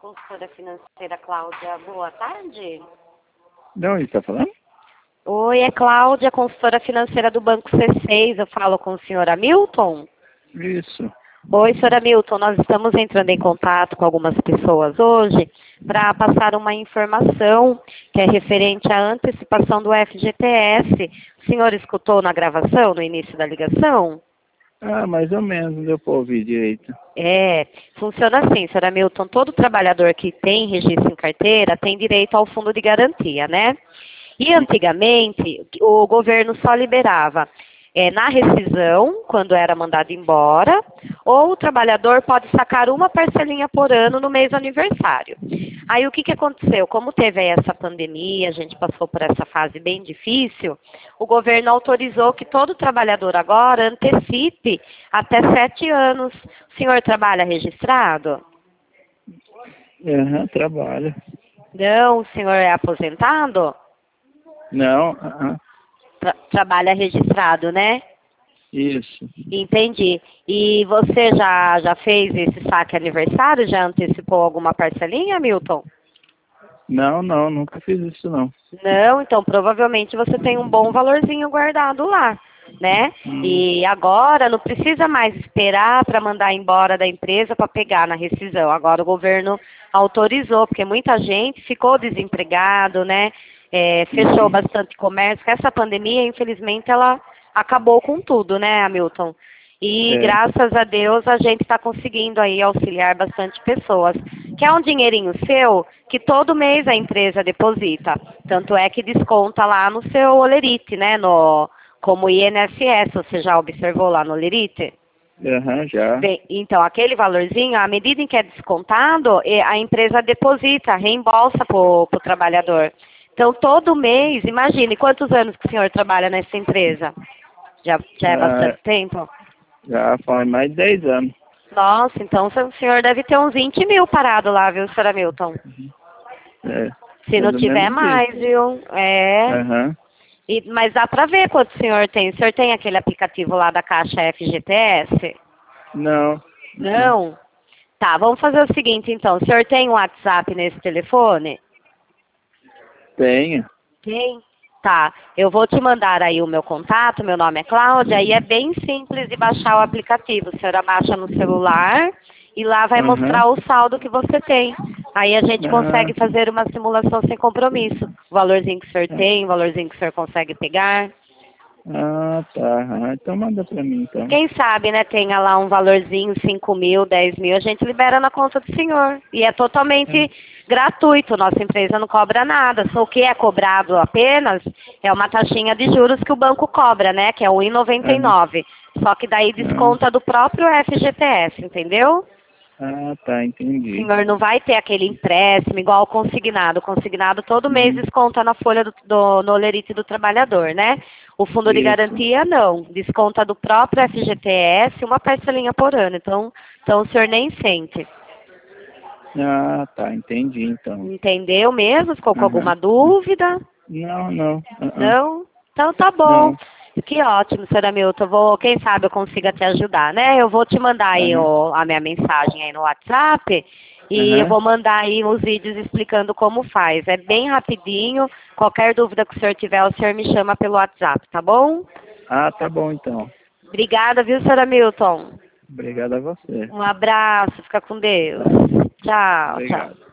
consultora financeira Cláudia. Boa tarde. De onde está falando? Oi, é Cláudia, consultora financeira do Banco C6. Eu falo com o senhor Hamilton? Isso. Oi, senhor Hamilton, nós estamos entrando em contato com algumas pessoas hoje para passar uma informação que é referente à antecipação do FGTS. O senhor escutou na gravação, no início da ligação? Ah, mais ou menos, não deu para ouvir direito. Funciona assim, senhor Hamilton, todo trabalhador que tem registro em carteira tem direito ao fundo de garantia, né? E antigamente, o governo só liberava na rescisão, quando era mandado embora, ou o trabalhador pode sacar uma parcelinha por ano no mês do aniversário. Aí o que aconteceu? Como teve aí essa pandemia, a gente passou por essa fase bem difícil, o governo autorizou que todo trabalhador agora antecipe até 7 anos. O senhor trabalha registrado? Trabalho. Não, o senhor é aposentado? Não, Trabalha registrado, né? Isso. Entendi. E você já fez esse saque aniversário? Já antecipou alguma parcelinha, Milton? Não, nunca fiz isso não. Não, então provavelmente você tem um bom valorzinho guardado lá, né? E agora não precisa mais esperar para mandar embora da empresa para pegar na rescisão. Agora o governo autorizou, porque muita gente ficou desempregado, né? Fechou bastante comércio. Essa pandemia, infelizmente, ela acabou com tudo, né, Hamilton? E graças a Deus a gente está conseguindo aí auxiliar bastante pessoas. Que é um dinheirinho seu que todo mês a empresa deposita. Tanto é que desconta lá no seu Olerite, né? Como INSS, você já observou lá no Olerite? Já. Bem, então, aquele valorzinho, à medida em que é descontado, a empresa deposita, reembolsa para o trabalhador. Então, todo mês, imagine, quantos anos que o senhor trabalha nessa empresa? Já é bastante tempo? Já faz mais de 10 anos. Nossa, então o senhor deve ter uns 20 mil parado lá, viu, senhor Hamilton? Se não tiver mais, viu? Mas dá pra ver quanto o senhor tem. O senhor tem aquele aplicativo lá da Caixa FGTS? Não. Não? Tá, vamos fazer o seguinte então. O senhor tem um WhatsApp nesse telefone? Tenho. Tem? Tá, eu vou te mandar aí o meu contato, meu nome é Cláudia, e é bem simples de baixar o aplicativo. A senhora baixa no celular e lá vai mostrar o saldo que você tem. Aí a gente consegue fazer uma simulação sem compromisso. O valorzinho que o senhor tem, o valorzinho que o senhor consegue pegar. Tá. Então manda pra mim, então. Quem sabe, né, tenha lá um valorzinho, 5 mil, 10 mil, a gente libera na conta do senhor. E é totalmente gratuito, nossa empresa não cobra nada. Só o que é cobrado apenas é uma taxinha de juros que o banco cobra, né, que é 1,99. Só que daí desconta do próprio FGTS, entendeu? Tá, entendi. O senhor não vai ter aquele empréstimo igual o consignado. O consignado todo mês desconta na folha no Olerite do trabalhador, né? O fundo de garantia não. Desconta do próprio FGTS uma parcelinha por ano. Então o senhor nem sente. Tá, entendi então. Entendeu mesmo? Ficou com alguma dúvida? Não. Não? Então tá bom. Que ótimo, senhor Hamilton. Quem sabe eu consiga te ajudar, né? Eu vou te mandar aí a minha mensagem aí no WhatsApp e eu vou mandar aí os vídeos explicando como faz. É bem rapidinho. Qualquer dúvida que o senhor tiver, o senhor me chama pelo WhatsApp, tá bom? Tá bom então. Obrigada, viu, senhor Hamilton? Obrigado a você. Um abraço, fica com Deus. Tchau, Obrigado. tchau.